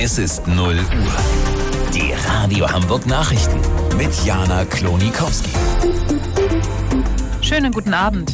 Es ist 0 Uhr. Die Radio Hamburg Nachrichten mit Jana Klonikowski. Schönen guten Abend.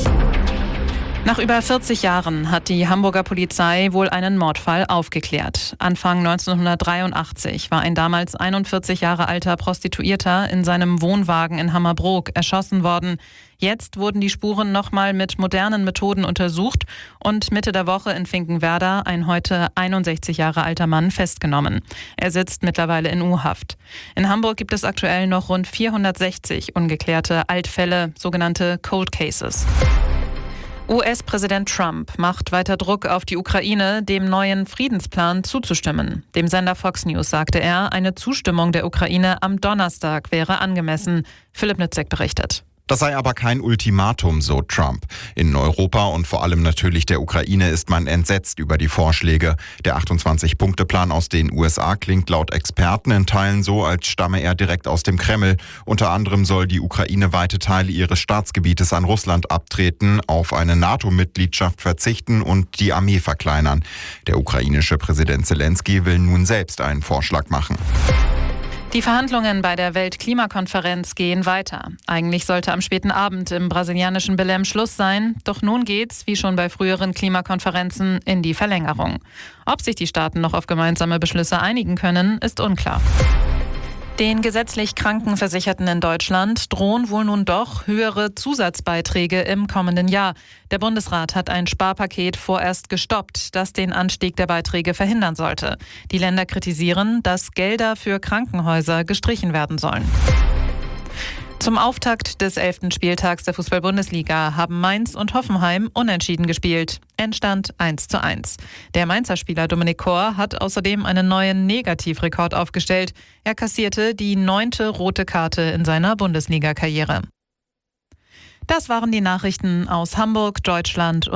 Nach über 40 Jahren hat die Hamburger Polizei wohl einen Mordfall aufgeklärt. Anfang 1983 war ein damals 41 Jahre alter Prostituierter in seinem Wohnwagen in Hammerbrook erschossen worden. Jetzt wurden die Spuren nochmal mit modernen Methoden untersucht und Mitte der Woche in Finkenwerder ein heute 61 Jahre alter Mann festgenommen. Er sitzt mittlerweile in U-Haft. In Hamburg gibt es aktuell noch rund 460 ungeklärte Altfälle, sogenannte Cold Cases. US-Präsident Trump macht weiter Druck auf die Ukraine, dem neuen Friedensplan zuzustimmen. Dem Sender Fox News sagte er, eine Zustimmung der Ukraine am Donnerstag wäre angemessen. Philipp Nützek berichtet. Das sei aber kein Ultimatum, so Trump. In Europa und vor allem natürlich der Ukraine ist man entsetzt über die Vorschläge. Der 28-Punkte-Plan aus den USA klingt laut Experten in Teilen so, als stamme er direkt aus dem Kreml. Unter anderem soll die Ukraine weite Teile ihres Staatsgebietes an Russland abtreten, auf eine NATO-Mitgliedschaft verzichten und die Armee verkleinern. Der ukrainische Präsident Zelensky will nun selbst einen Vorschlag machen. Die Verhandlungen bei der Weltklimakonferenz gehen weiter. Eigentlich sollte am späten Abend im brasilianischen Belém Schluss sein. Doch nun geht's, wie schon bei früheren Klimakonferenzen, in die Verlängerung. Ob sich die Staaten noch auf gemeinsame Beschlüsse einigen können, ist unklar. Den gesetzlich Krankenversicherten in Deutschland drohen wohl nun doch höhere Zusatzbeiträge im kommenden Jahr. Der Bundesrat hat ein Sparpaket vorerst gestoppt, das den Anstieg der Beiträge verhindern sollte. Die Länder kritisieren, dass Gelder für Krankenhäuser gestrichen werden sollen. Zum Auftakt des 11. Spieltags der Fußball-Bundesliga haben Mainz und Hoffenheim unentschieden gespielt. Endstand 1:1. Der Mainzer Spieler Dominik Kor hat außerdem einen neuen Negativrekord aufgestellt. Er kassierte die 9. rote Karte in seiner Bundesliga-Karriere. Das waren die Nachrichten aus Hamburg, Deutschland und